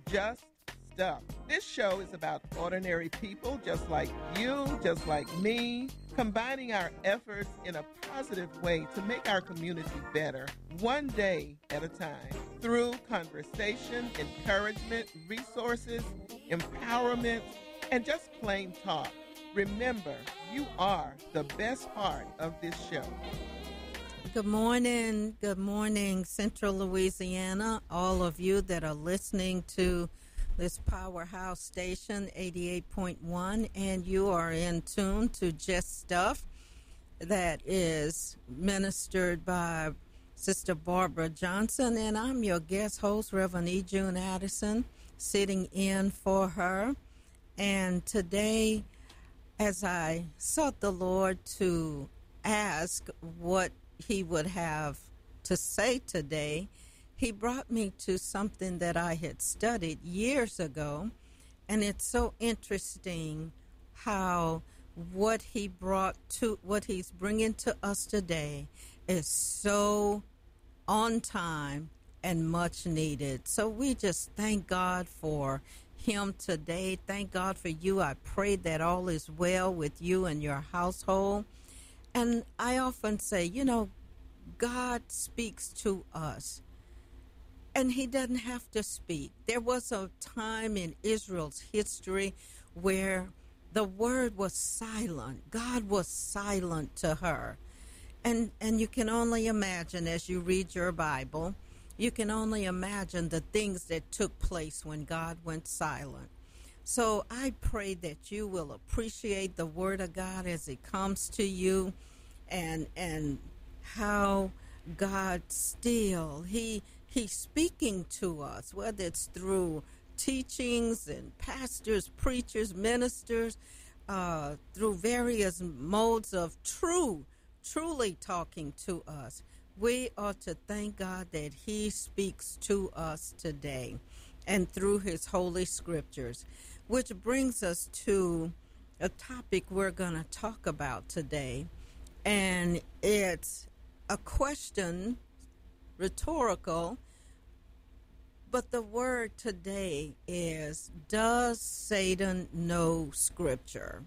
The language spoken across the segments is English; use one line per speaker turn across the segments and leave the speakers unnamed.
Just Stuff. This show is about ordinary people just like you, just like me, combining our efforts in a positive way to make our community better, one day at a time, through conversation, encouragement, resources, empowerment, and just plain talk. Remember, you are the best part of this show.
Good morning, Central Louisiana, all of you that are listening to this powerhouse station, 88.1, and you are in tune to Just Stuff that is ministered by Sister Barbara Johnson, and I'm your guest host, Reverend E. June Addison, sitting in for her. And today, as I sought the Lord to ask what he would have to say today, he brought me to something that I had studied years ago, and it's so interesting how what he's bringing to us today is so on time and much needed. So we just thank God for him today. Thank God for you. I pray that all is well with you and your household. And I often say, God speaks to us, and he doesn't have to speak. There was a time in Israel's history where the word was silent. God was silent to her. And you can only imagine, as you read your Bible, you can only imagine the things that took place when God went silent. So I pray that you will appreciate the word of God as it comes to you, and how God still, he's speaking to us, whether it's through teachings and pastors, preachers, ministers, through various modes of truly talking to us. We ought to thank God that he speaks to us today and through his holy scriptures, which brings us to a topic we're going to talk about today. And it's a question, rhetorical, but the word today is, does Satan know Scripture?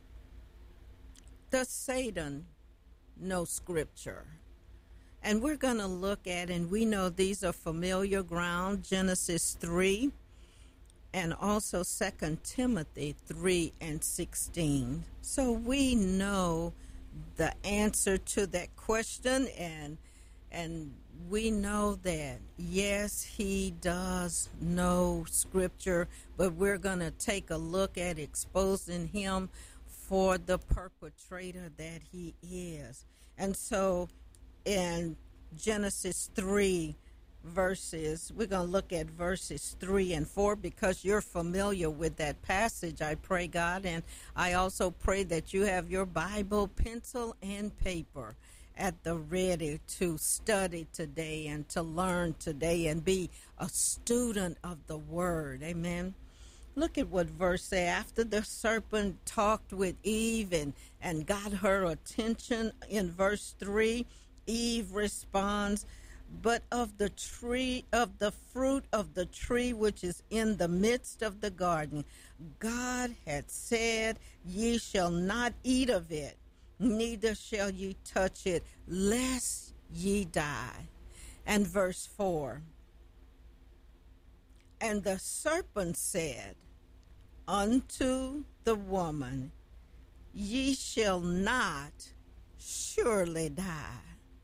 Does Satan know Scripture? And we're going to look at, and we know these are familiar ground, Genesis 3, and also 2 Timothy 3:16. So we know the answer to that question, and we know that, yes, he does know Scripture, but we're going to take a look at exposing him for the perpetrator that he is. And so in Genesis 3 we're going to look at verses 3 and 4 because you're familiar with that passage, I pray, God. And I also pray that you have your Bible, pencil, and paper at the ready to study today and to learn today and be a student of the word. Amen. Look at what verse says. After the serpent talked with Eve and got her attention, in verse 3, Eve responds, but of the fruit of the tree which is in the midst of the garden, God had said, ye shall not eat of it, neither shall ye touch it, lest ye die. And verse 4, and the serpent said unto the woman, ye shall not surely die.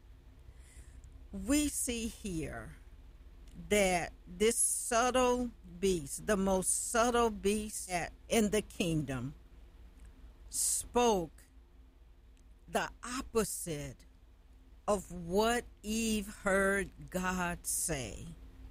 We see here that this subtle beast, the most subtle beast in the kingdom, spoke the opposite of what Eve heard God say.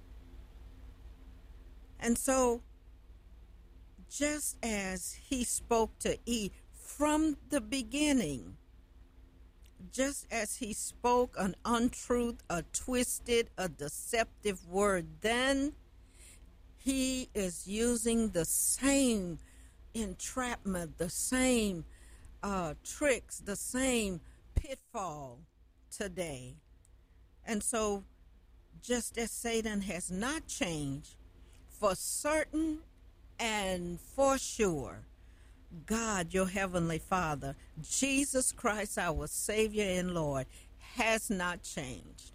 And so, just as he spoke to Eve from the beginning, just as he spoke an untruth, a twisted, a deceptive word, then he is using the same entrapment, the same tricks, the same pitfall today. And so, just as Satan has not changed for certain and for sure, God, your heavenly Father, Jesus Christ, our Savior and Lord, has not changed.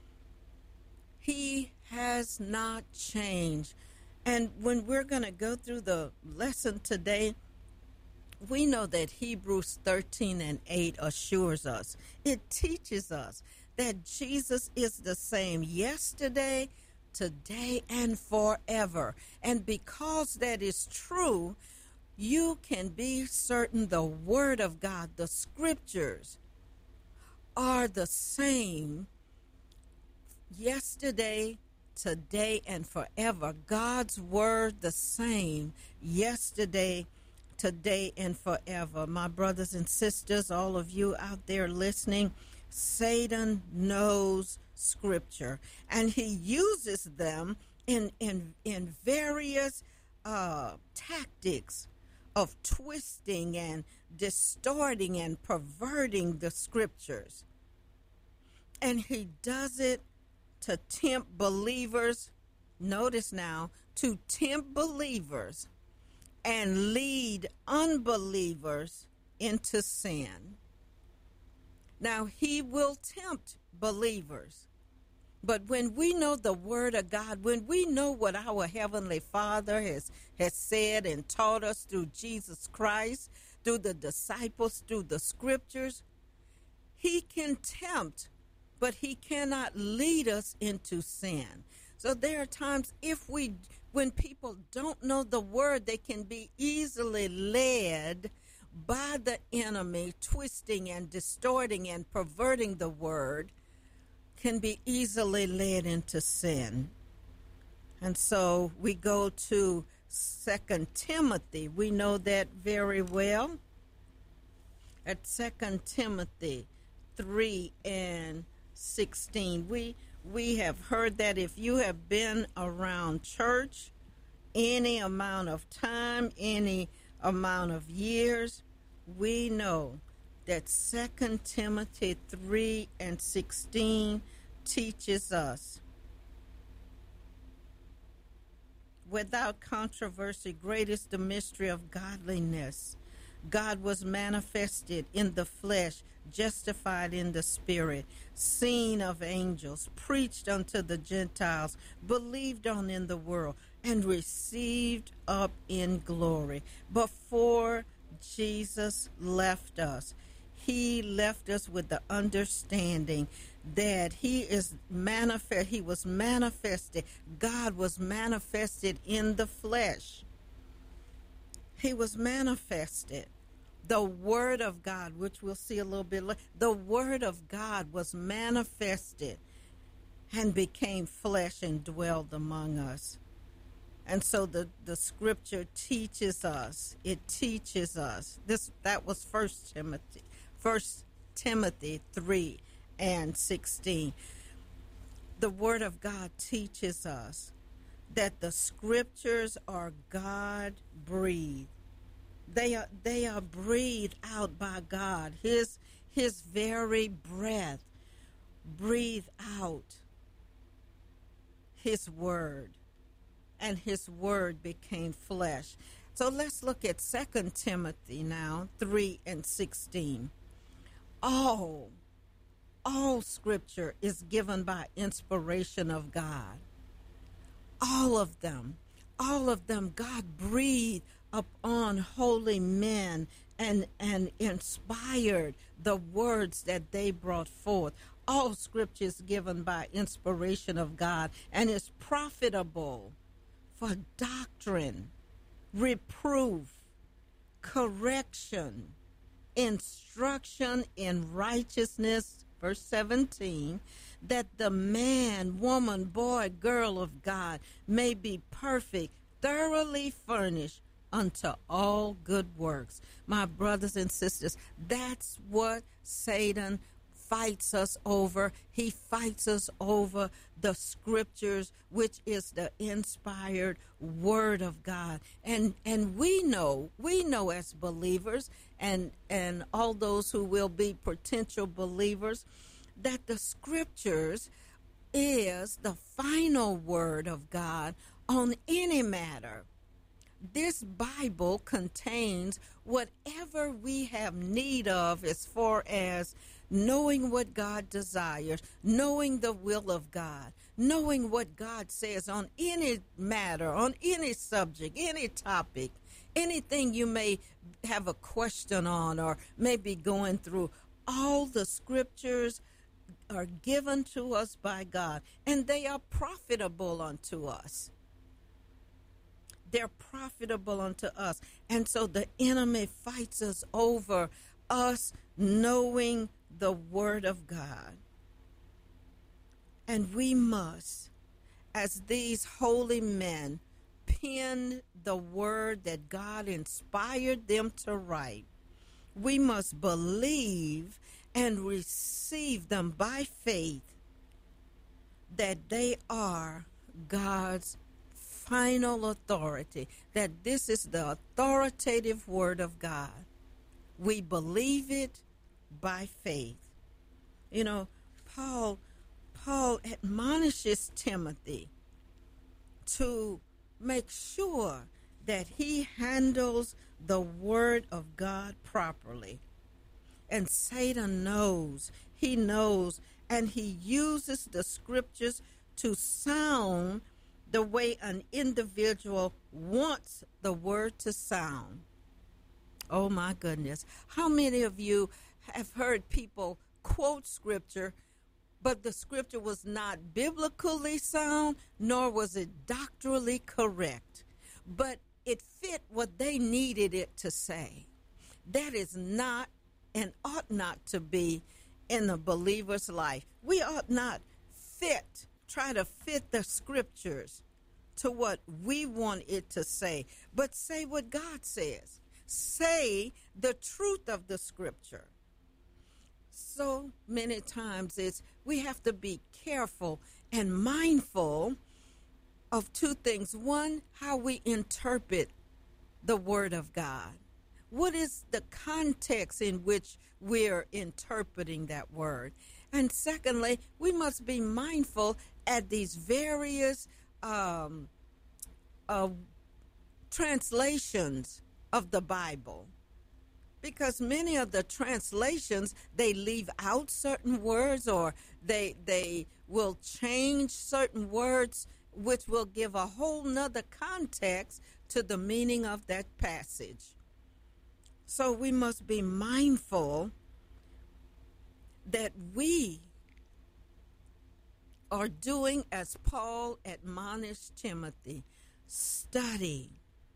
He has not changed. And when we're going to go through the lesson today, we know that Hebrews 13:8 assures us. It teaches us that Jesus is the same yesterday, today, and forever. And because that is true, you can be certain the Word of God, the Scriptures, are the same yesterday, today, and forever. God's Word the same yesterday, today, and forever. My brothers and sisters, all of you out there listening, Satan knows Scripture, and he uses them in various tactics of twisting and distorting and perverting the Scriptures. And he does it to tempt believers, notice now, to tempt believers and lead unbelievers into sin. Now, he will tempt believers. But when we know the Word of God, when we know what our Heavenly Father has said and taught us through Jesus Christ, through the disciples, through the Scriptures, he can tempt, but he cannot lead us into sin. So there are times when people don't know the Word, they can be easily led by the enemy, twisting and distorting and perverting the Word, can be easily led into sin. And so we go to 2 Timothy. We know that very well. At 2 Timothy 3:16, we have heard that if you have been around church any amount of time, any amount of years, we know that 2 Timothy 3:16 teaches us, without controversy, great is the mystery of godliness. God was manifested in the flesh, justified in the spirit, seen of angels, preached unto the Gentiles, believed on in the world, and received up in glory. Before Jesus left us, he left us with the understanding that he was manifested. God was manifested in the flesh. He was manifested. The Word of God, which we'll see a little bit later, the Word of God was manifested and became flesh and dwelled among us. And so the Scripture teaches us. It teaches us. That was 1 Timothy 3:16. The Word of God teaches us that the Scriptures are God-breathed. They are breathed out by God. His very breath breathed out his Word, and his Word became flesh. So let's look at 2 Timothy now, 3:16. All Scripture is given by inspiration of God. All of them, God breathed upon holy men and inspired the words that they brought forth. All Scripture is given by inspiration of God and is profitable for doctrine, reproof, correction, instruction in righteousness, verse 17, that the man, woman, boy, girl of God may be perfect, thoroughly furnished unto all good works. My brothers and sisters, that's what Satan fights us over. He fights us over the Scriptures, which is the inspired Word of God. And we know as believers and all those who will be potential believers that the Scriptures is the final Word of God on any matter. This Bible contains whatever we have need of as far as knowing what God desires, knowing the will of God, knowing what God says on any matter, on any subject, any topic, anything you may have a question on or may be going through. All the scriptures are given to us by God, and they are profitable unto us. They're profitable unto us. And so the enemy fights us over us knowing the word of God. And we must, as these holy men penned the word that God inspired them to write, we must believe and receive them by faith that they are God's final authority, that this is the authoritative word of God. We believe it by faith. You know, Paul admonishes Timothy to make sure that he handles the word of God properly. And Satan knows, and he uses the scriptures to sound the way an individual wants the word to sound. Oh my goodness. How many of you have heard people quote scripture, but the scripture was not biblically sound, nor was it doctrinally correct, but it fit what they needed it to say? That is not and ought not to be in a believer's life. We ought not try to fit the scriptures to what we want it to say, but say what God says. Say the truth of the scripture. So many times we have to be careful and mindful of two things. One, how we interpret the word of God. What is the context in which we're interpreting that word? And secondly, we must be mindful at these various translations of the Bible, because many of the translations, they leave out certain words, or they will change certain words, which will give a whole nother context to the meaning of that passage. So we must be mindful that we are doing as Paul admonished Timothy. Study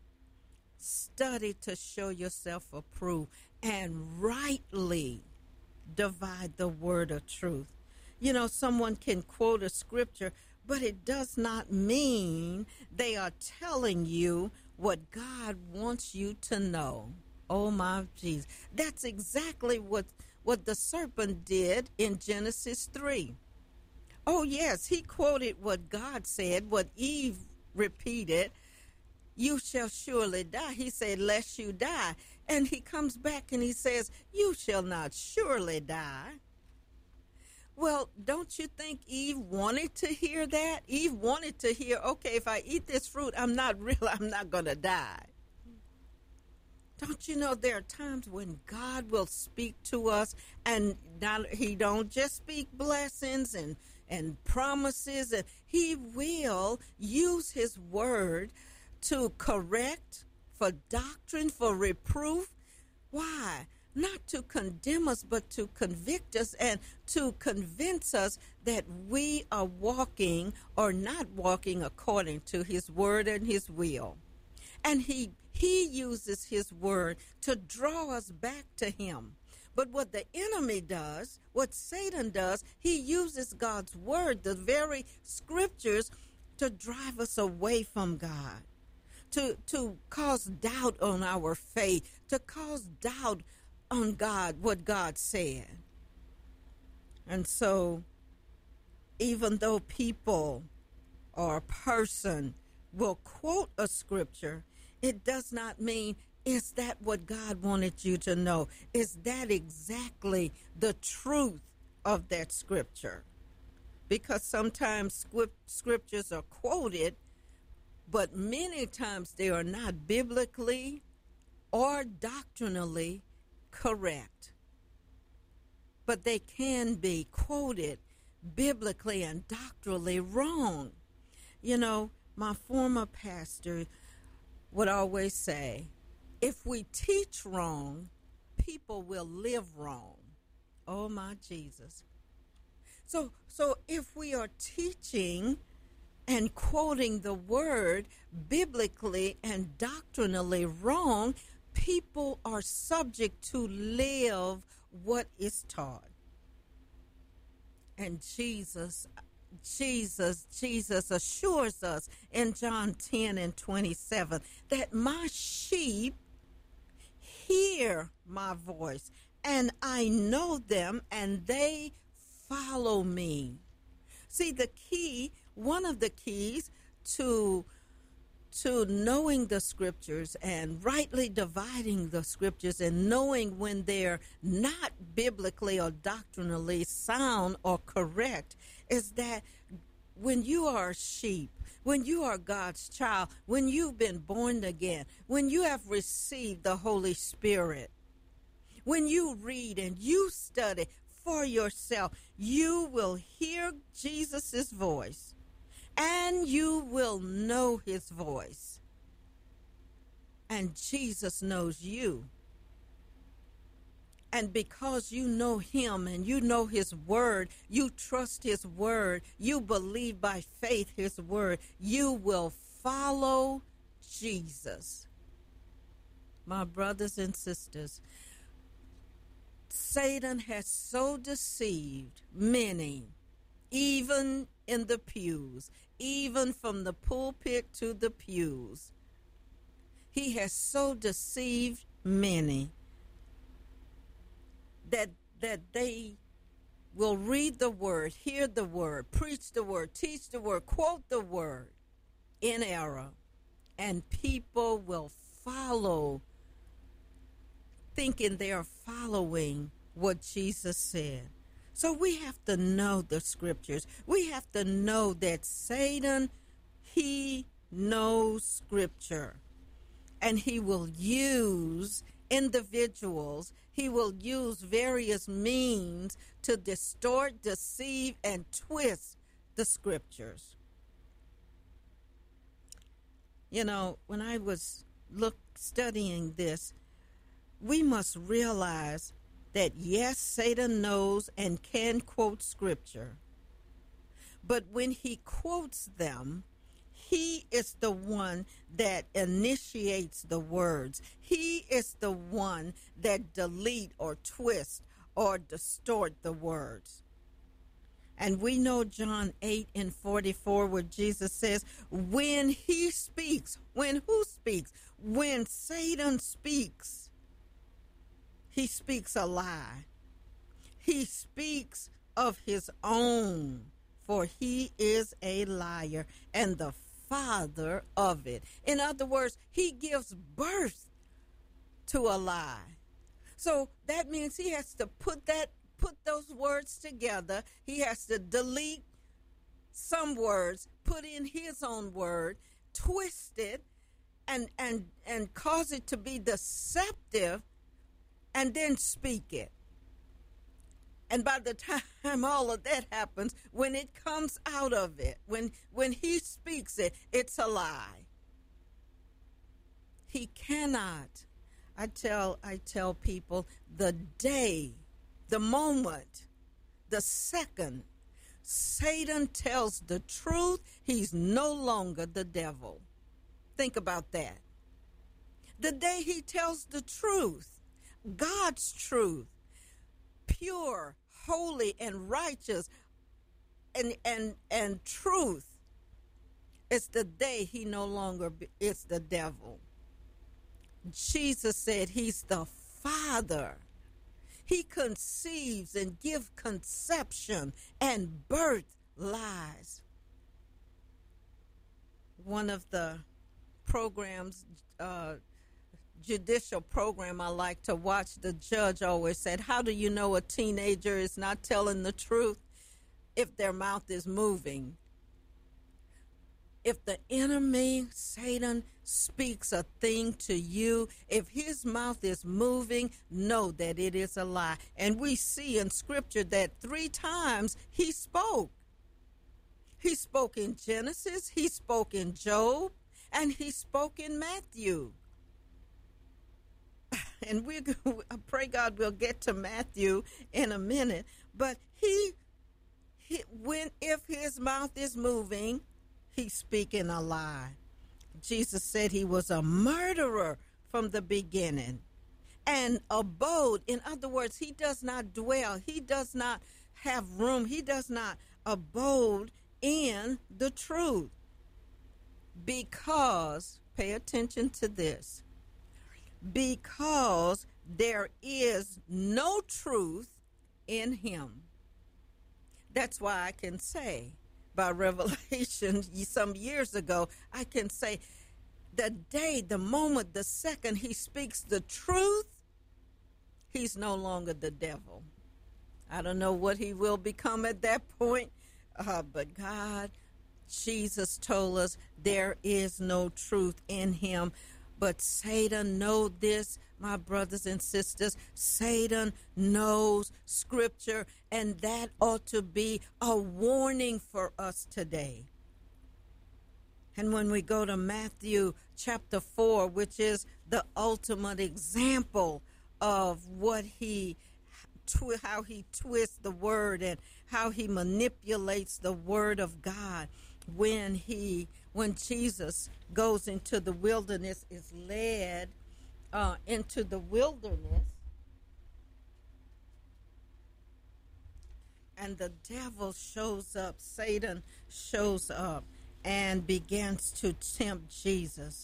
to show yourself approved and rightly divide the word of truth. You know, someone can quote a scripture, but it does not mean they are telling you what God wants you to know. Oh my Jesus. That's exactly what the serpent did in Genesis 3. Oh yes, he quoted what God said, what Eve repeated. You shall surely die. He said, lest you die. And he comes back and he says, you shall not surely die. Well, don't you think Eve wanted to hear that? Eve wanted to hear, okay, if I eat this fruit, I'm not going to die. Don't you know there are times when God will speak to us, and he don't just speak blessings and promises, and he will use his word to correct, for doctrine, for reproof. Why? Not to condemn us, but to convict us and to convince us that we are walking or not walking according to his word and his will. And he uses his word to draw us back to him. But what the enemy does, what Satan does, he uses God's word, the very scriptures, to drive us away from God, to cause doubt on our faith, to cause doubt on God, what God said. And so, even though people or a person will quote a scripture, it does not mean, is that what God wanted you to know? Is that exactly the truth of that scripture? Because sometimes scriptures are quoted, but many times they are not biblically or doctrinally correct. But they can be quoted biblically and doctrinally wrong. You know, my former pastor would always say, if we teach wrong, people will live wrong. Oh, my Jesus. So if we are teaching and quoting the word biblically and doctrinally wrong, people are subject to live what is taught. And Jesus assures us in John 10:27 that my sheep hear my voice, and I know them, and they follow me. See, the key, one of the keys to knowing the scriptures and rightly dividing the scriptures and knowing when they're not biblically or doctrinally sound or correct is that when you are a sheep, when you are God's child, when you've been born again, when you have received the Holy Spirit, when you read and you study for yourself, you will hear Jesus' voice. And you will know his voice. And Jesus knows you. And because you know him and you know his word, you trust his word, you believe by faith his word, you will follow Jesus. My brothers and sisters, Satan has so deceived many, even in the pews, even from the pulpit to the pews. He has so deceived many that they will read the word, hear the word, preach the word, teach the word, quote the word in error, and people will follow, thinking they are following what Jesus said. So we have to know the scriptures. We have to know that Satan, he knows scripture. And he will use individuals. He will use various means to distort, deceive, and twist the scriptures. You know, when I was studying this, we must realize that yes, Satan knows and can quote scripture. But when he quotes them, he is the one that initiates the words. He is the one that delete or twist or distort the words. And we know John 8:44 where Jesus says, when he speaks, when who speaks? When Satan speaks, he speaks a lie. He speaks of his own, for he is a liar and the father of it. In other words, he gives birth to a lie. So that means he has to put those words together. He has to delete some words, put in his own word, twist it, and cause it to be deceptive, and then speak it. And by the time all of that happens, when it comes out of it, when he speaks it, it's a lie. He cannot. I tell people the day, the moment, the second Satan tells the truth, he's no longer the devil. Think about that. The day he tells the truth, God's truth, pure, holy, and righteous, and truth, it's the day he no longer is the devil. Jesus said he's the Father. He conceives and gives conception and birth lies. One of the programs, judicial program I like to watch, the judge always said, how do you know a teenager is not telling the truth? If their mouth is moving. If the enemy, Satan, speaks a thing to you, if his mouth is moving, know that it is a lie. And we see in Scripture that 3 times he spoke. He spoke in Genesis, he spoke in Job, and he spoke in Matthew. And I pray God we'll get to Matthew in a minute. But if his mouth is moving, he's speaking a lie. Jesus said he was a murderer from the beginning and abode. In other words, he does not dwell. He does not have room. He does not abode in the truth. Because, pay attention to this, because there is no truth in him. That's why I can say, by revelation some years ago, I can say the moment, the second he speaks the truth, he's no longer the devil. I don't know what he will become at that point, but God, Jesus told us there is no truth in him. But Satan knows this, my brothers and sisters. Satan knows Scripture, and that ought to be a warning for us today. And when we go to Matthew chapter 4, which is the ultimate example of how he twists the word and how he manipulates the word of God, when Jesus goes into the wilderness, is led into the wilderness, and the devil shows up, Satan shows up and begins to tempt Jesus.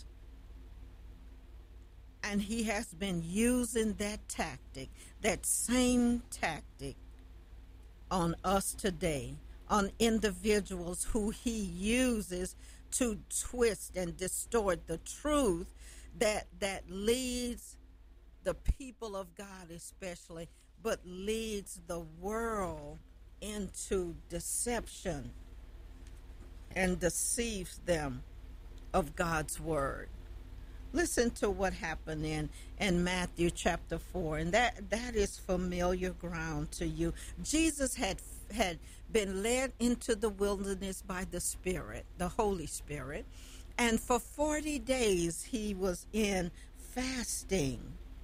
And he has been using that tactic, that same tactic, on us today, on individuals who he uses to twist and distort the truth that leads the people of God especially, but leads the world into deception and deceives them of God's word. Listen to what happened in Matthew chapter 4, and that is familiar ground to you. Jesus had been led into the wilderness by the Spirit, the Holy Spirit, and for 40 days he was in fasting.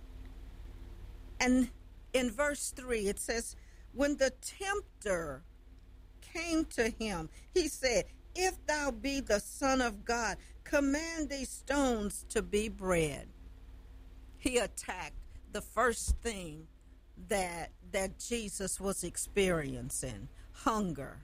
And in verse 3 it says, when the tempter came to him, he said, if thou be the Son of God, command these stones to be bread. He attacked the first thing that Jesus was experiencing, hunger.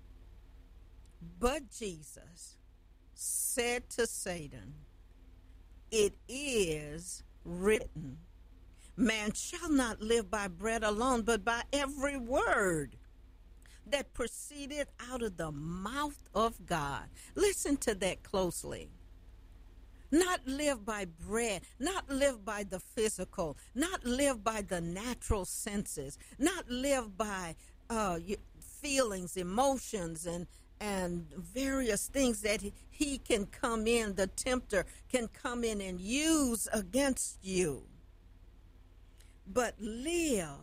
But Jesus said to Satan, it is written, man shall not live by bread alone, but by every word that proceeded out of the mouth of God. Listen to that closely. Not live by bread, not live by the physical, not live by the natural senses, not live by feelings, emotions, and various things that he can come in, the tempter can come in and use against you. But live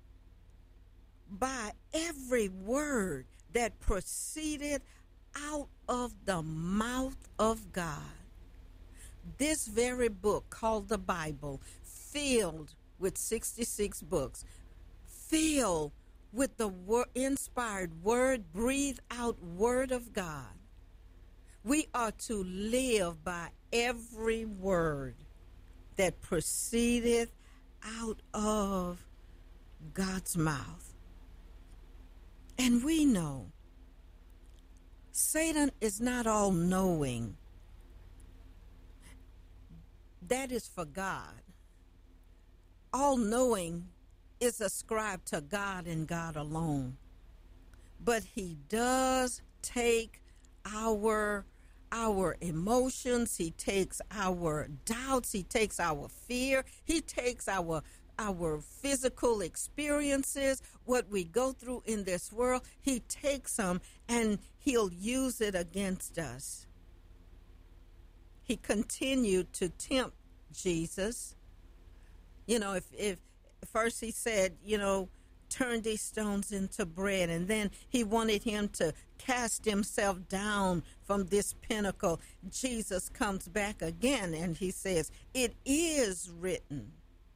by every word that proceeded out of the mouth of God. This very book called the Bible, filled with 66 books, filled with the inspired word, breathed out word of God. We are to live by every word that proceeded out of God's mouth. And we know Satan is not all-knowing. That is for God. All-knowing is ascribed to God and God alone. But he does take our emotions, he takes our doubts, he takes our fear, he takes our physical experiences, what we go through in this world, he takes them and he'll use it against us. he continued to tempt Jesus. You know, if first he said, you know, turn these stones into bread, and then he wanted him to cast himself down from this pinnacle. Jesus comes back again and he says, it is written.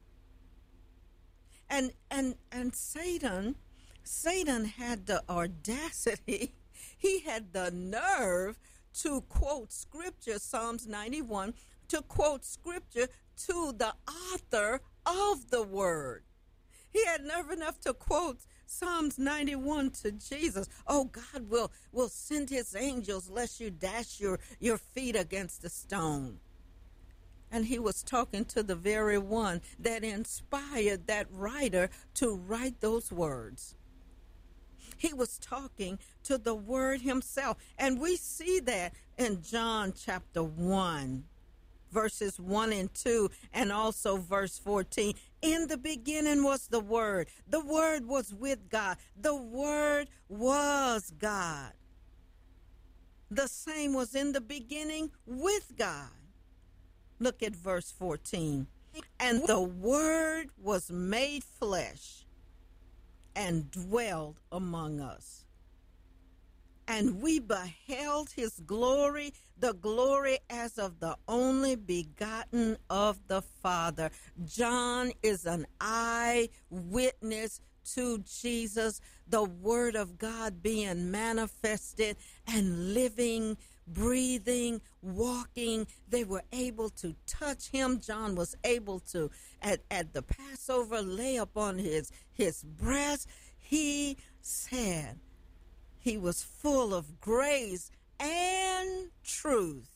And Satan had the audacity, he had the nerve to quote scripture, Psalms 91, to quote scripture to the author of the word. He had nerve enough to quote Psalms 91 to Jesus. Oh, God will send his angels lest you dash your feet against a stone. And he was talking to the very one that inspired that writer to write those words. He was talking to the word himself. And we see that in John chapter 1, verses 1 and 2, and also verse 14. In the beginning was the Word. The Word was with God. The Word was God. The same was in the beginning with God. Look at verse 14. And the Word was made flesh and dwelled among us. And we beheld his glory, the glory as of the only begotten of the Father. John is an eyewitness to Jesus, the Word of God being manifested and living, breathing, walking. They were able to touch him. John was able to, at the Passover, lay upon his breast. He said, he was full of grace and truth.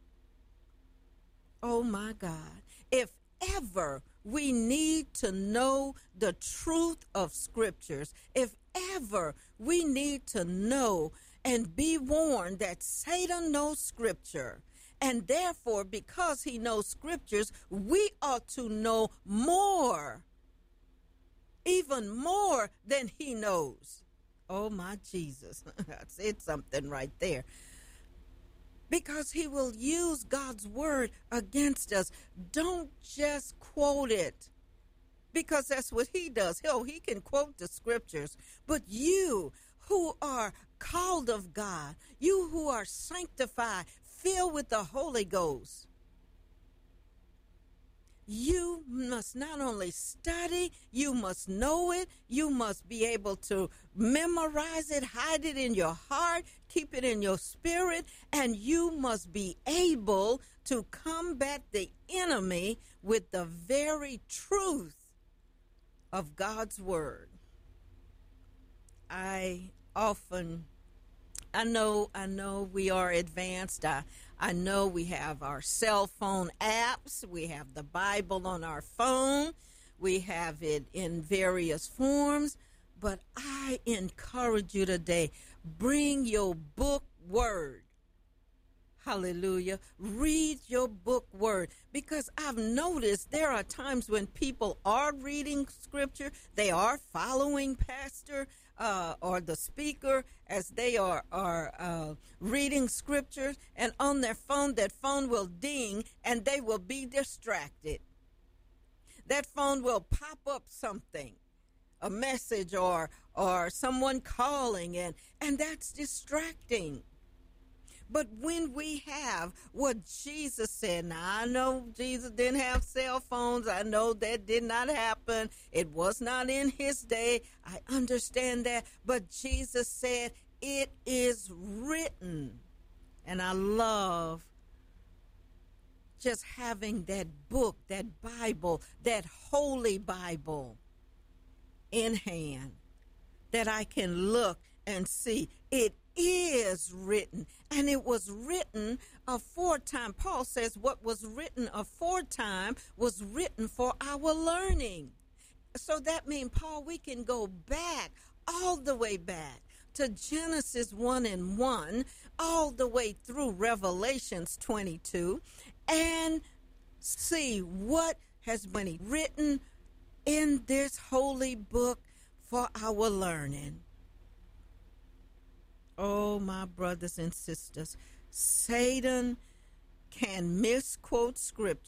Oh, my God. If ever we need to know the truth of scriptures, if ever we need to know and be warned that Satan knows scripture, and therefore, because he knows scriptures, we ought to know more, even more than he knows. Oh, my Jesus. I said something right there. Because he will use God's word against us. Don't just quote it, because that's what he does. He can quote the scriptures. But you who are called of God, you who are sanctified, filled with the Holy Ghost, you must not only study, you must know it, you must be able to memorize it, hide it in your heart, keep it in your spirit, and you must be able to combat the enemy with the very truth of God's word. I know we are advanced. I know we have our cell phone apps. We have the Bible on our phone. We have it in various forms. But I encourage you today, bring your book word. Hallelujah. Read your book word. Because I've noticed there are times when people are reading scripture, they are following pastor or the speaker as they are reading scriptures, and on their phone, that phone will ding and they will be distracted. That phone will pop up something, a message or someone calling, and that's distracting. But when we have what Jesus said, now I know Jesus didn't have cell phones. I know that did not happen. It was not in his day. I understand that. But Jesus said, it is written. And I love just having that book, that Bible, that holy Bible in hand, that I can look and see it is written. And it was written aforetime. Paul says what was written aforetime was written for our learning. So that means, Paul, we can go back, all the way back to Genesis 1:1, all the way through Revelations 22, and see what has been written in this holy book for our learning. Oh, my brothers and sisters, Satan can misquote scripture